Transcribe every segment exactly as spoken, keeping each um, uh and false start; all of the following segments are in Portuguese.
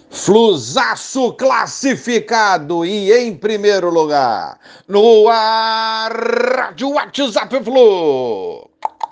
Fluzaço classificado e em primeiro lugar. No ar, Rádio WhatsApp Flu.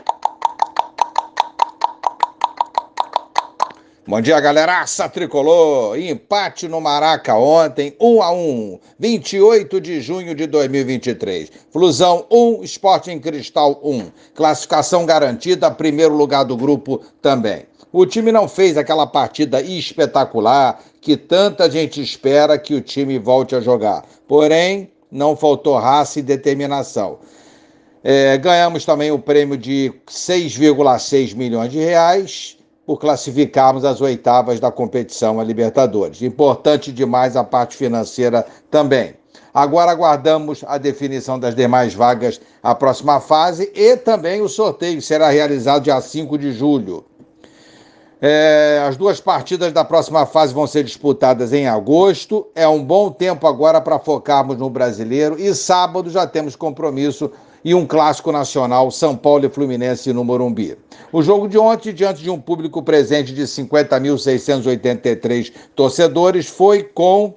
Bom dia, galeraça tricolor. Empate no Maraca ontem, um a um, vinte e oito de junho de dois mil e vinte e três. Flusão um, Sporting Cristal um. Classificação garantida, primeiro lugar do grupo também. O time não fez aquela partida espetacular que tanta gente espera que o time volte a jogar. Porém, não faltou raça e determinação. É, ganhamos também o prêmio de seis vírgula seis milhões de reais por classificarmos as oitavas da competição a Libertadores. Importante demais a parte financeira também. Agora aguardamos a definição das demais vagas à próxima fase e também o sorteio será realizado dia cinco de julho. É, as duas partidas da próxima fase vão ser disputadas em agosto. É um bom tempo agora para focarmos no Brasileiro e sábado já temos compromisso e um clássico nacional, São Paulo e Fluminense no Morumbi. O jogo de ontem, diante de um público presente de cinquenta mil seiscentos e oitenta e três torcedores, foi com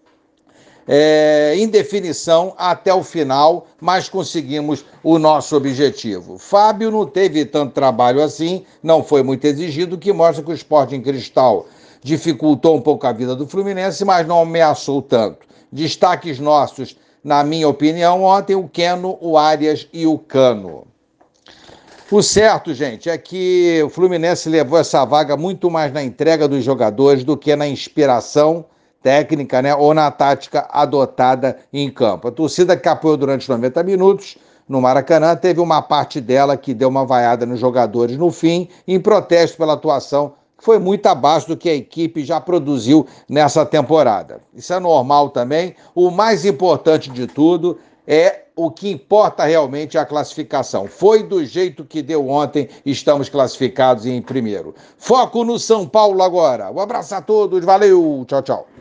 é, indefinição até o final, mas conseguimos o nosso objetivo. Fábio não teve tanto trabalho assim, não foi muito exigido, o que mostra que o Sporting Cristal dificultou um pouco a vida do Fluminense, mas não ameaçou tanto. Destaques nossos, na minha opinião, ontem o Keno, o Arias e o Cano. O certo, gente, é que o Fluminense levou essa vaga muito mais na entrega dos jogadores do que na inspiração técnica, né, ou na tática adotada em campo. A torcida que apoiou durante os noventa minutos no Maracanã teve uma parte dela que deu uma vaiada nos jogadores no fim, em protesto pela atuação que foi muito abaixo do que a equipe já produziu nessa temporada. Isso é normal também. O mais importante de tudo é o que importa realmente é a classificação. Foi do jeito que deu ontem, estamos classificados em primeiro. Foco no São Paulo agora. Um abraço a todos, valeu, tchau, tchau.